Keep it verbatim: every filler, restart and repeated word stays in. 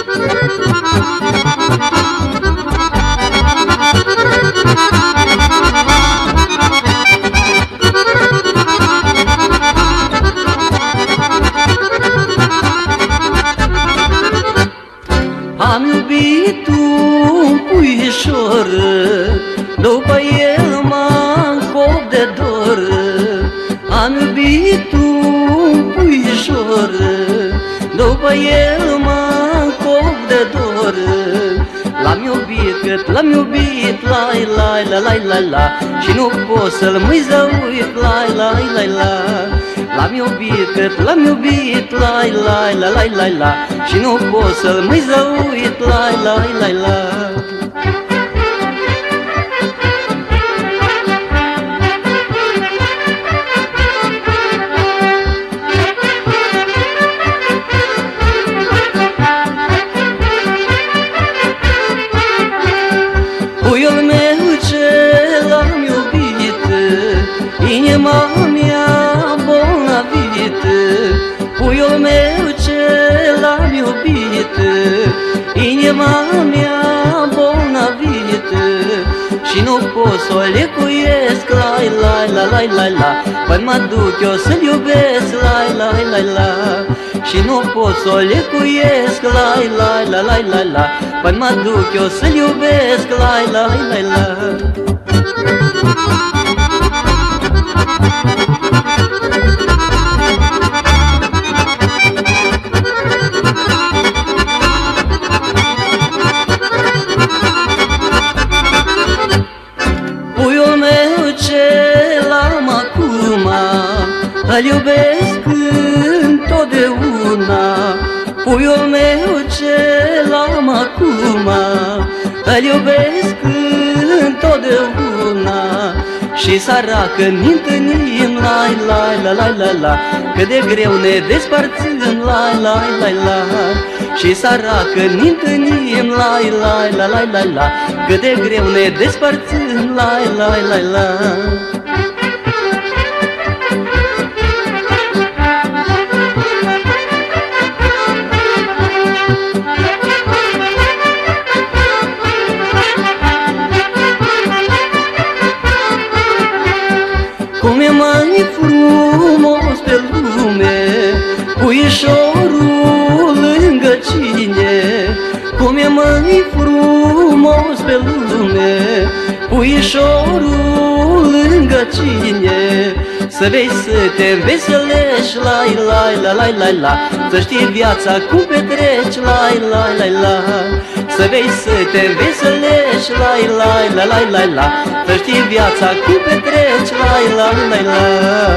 Am iubit un puișor, după el m-am cop de dor. Am iubit un puișor, după el m-am cop de dor. L-am iubit cât l-am iubit, lai, lai, la, lai, la, la, și nu pot să-l mai zăuit, lai, lai, lai, la. L-am iubit cât l-am iubit, lai, lai, la, lai, lai, la, și nu pot să-l mai zăuit, lai, lai, lai, la. Puiul meu ce l-am iubit, inima mea bolnavit. Puiul meu ce l-am iubit, inima mea bolnavit. Și nu pot să o lecuiesc, lai, lai, la, lai, lai, la, până mă duc eu să-l iubesc, lai, lai, lai, la. Și nu pot să o lecuiesc, lai, lai, la, lai, lai, la, până mă duc eu să-l iubesc, lai, lai, lai, la. Puiul meu ce l-am acum, îl iubesc întotdeauna. Puiul meu ce l-am acum, îl iubesc întotdeauna. Și săracă ne întâlnim, lai, lai, la, lai, la, la, cât de greu ne despărțim, lai, lai, lai, la. Și săracă ne întâlnim, lai, lai, la, lai, lai, la, cât de greu ne despărțim, lai, lai, lai, la. Cum e mai frumos pe lume puișorul lângă cine. Cum e mai frumos pe lume puișorul lângă cine. Să vei să te înveselești, lai, lai, la, lai, lai, la, să știi viața cum petreci, lai, lai, lai, la. Să vei să te înveselești, lai, lai, la, lai, lai, la, să știi viața cum petreci, lai, lai, lai, la.